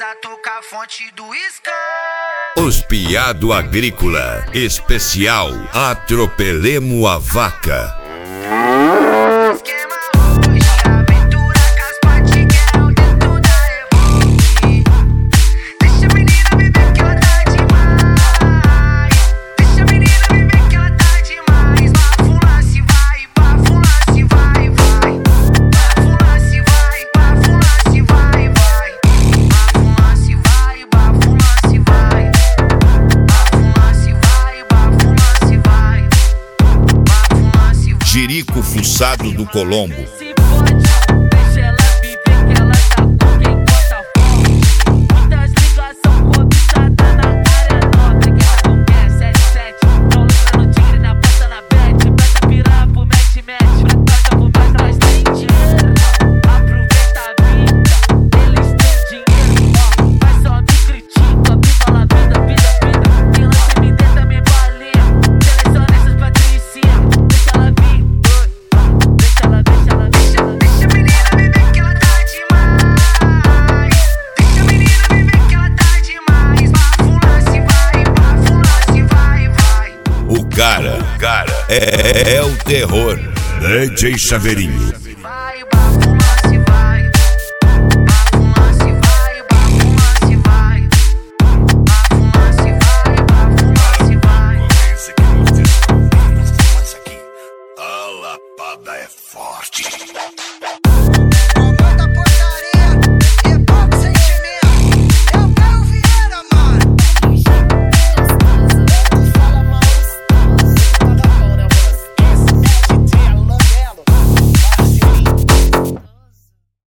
tocar a fonte do Scan. Os Piado Agrícola Especial Atropelemo a Vaca. Esquema hoje, aventura com as patiquel dentro da Evoque. Deixa a menina viver que ela tá demais. Deixa a menina viver que ela tá demais. Bafula se vai, bafula se vai, vai. Bafula se vai, bafula se vai, vai. Bafula se vai, bafula se vai. Bafula se vai, bafula se vai. Bafula se vai. Jirico Fuçado do Colombo. Se pode, deixa ela viver que ela tá com quem conta fome. Muitas ligações cobiçadas na área nobre. Quem tá com quem é 77. Tão lucrando tigre na porta na bet. Presta piranha pro mete-mete. Presta pro mais atrás tem dinheiro. Aproveita a vida, eles têm dinheiro. Ó, mas só me critica, viva la vida, vida, vida. Quem lança me tenta me balinha. Seleciona essas patricinhas. Deixa ela vir, deixa ela, deixa ela, deixa ela. Deixa a menina viver que ela tá demais. Deixa a menina viver que ela tá demais. Bafula se vai, bafula se vai, vai. O cara é o terror. DJ Chaveirinho.